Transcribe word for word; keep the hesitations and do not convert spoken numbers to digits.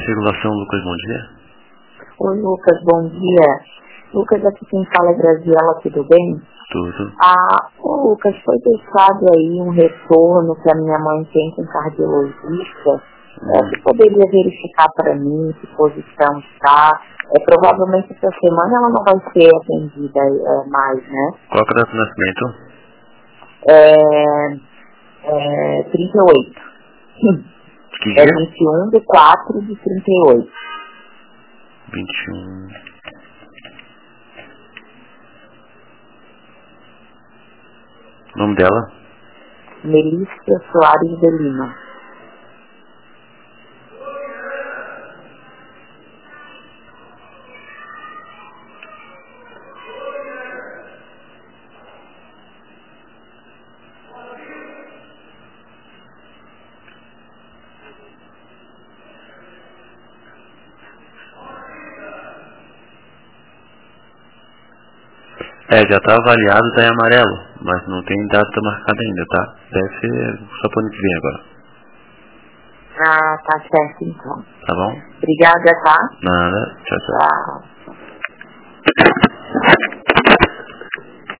Circulação, Lucas, bom dia. Oi, Lucas, bom dia. Lucas, aqui quem fala é Graziela, tudo bem? Tudo. Ah, ô, Lucas, foi deixado aí um retorno que a minha mãe tem com cardiologista. Hum. É, você poderia verificar para mim que posição está? É, provavelmente essa semana ela não vai ser atendida é, mais, né? Qual é a data de nascimento? É, é trinta e oito. Que É dia? vinte e um de quatro de trinta e oito. vinte e um. O nome dela? Melissa Soares de Lima. É, já tá avaliado, tá em amarelo, mas não tem data marcada ainda, tá? Deve ser só pro ano que vem agora. Ah, tá certo então. Tá bom? Obrigada, tá? Nada, tchau, tchau. Tchau.